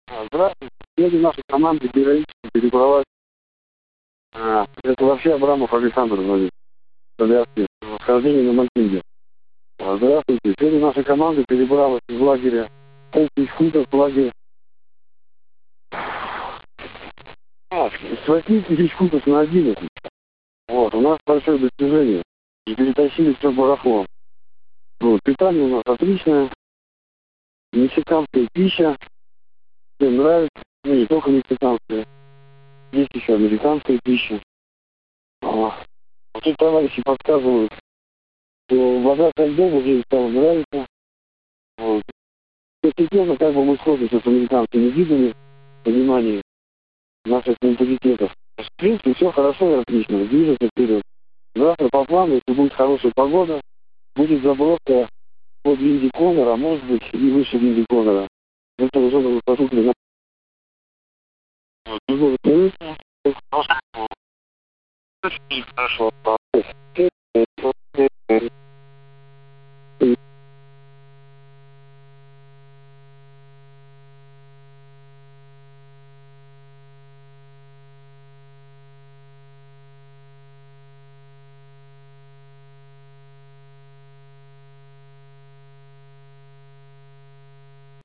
Здравствуйте. Сегодня наша команда героически перебралась. Это вообще Абрамов Александр звонит. Солярский. Восхождение на Мальтинге. Здравствуйте. Сегодня наша команда перебралась из лагеря 5 футов в лагерь. С 8 тысяч футов на 11. Вот, у нас большое достижение. И перетащили все барахло. Вот, питание у нас отличное. Мексиканская пища. Всем нравится. Ну, не только мексиканская. Есть еще американская пища. Вот тут товарищи подсказывают, что вода со льдом уже стала нравиться. Вот. Постепенно как бы мы сходимся с американскими видами в понимании наших менталитетов. В принципе, все хорошо и отлично. Движется вперед. Завтра по плану, если будет хорошая погода, будет заброска под Винди Коннора, а может быть и выше Винди Коннора. Это уже на высоту 13. Очень хорошо.